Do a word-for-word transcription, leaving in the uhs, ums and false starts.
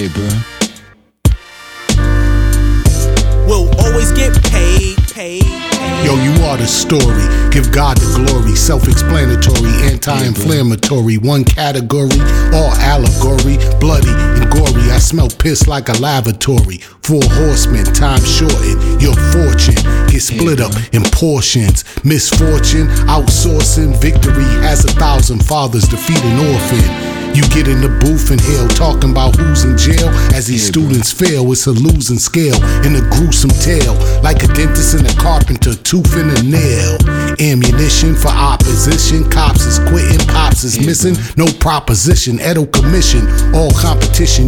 bro. We'll always get paid, paid, paid. Yo, you are the story. Give God the glory. Self-explanatory, anti-inflammatory. One category, all allegory. Bloody and gory. I smell piss like a lavatory. Four horsemen, time shortened. Your fortune gets split up in portions. Misfortune, outsourcing. Victory has a thousand fathers. Defeat an orphan. You get in the booth and hell talking about who's in jail. As these yeah, students bro. fail, it's a losing scale in a gruesome tale. Like a dentist and a carpenter, tooth and a nail. Ammunition for opposition. Cops is quitting, pops is yeah, missing. Bro. No proposition, Edo commission. All competition.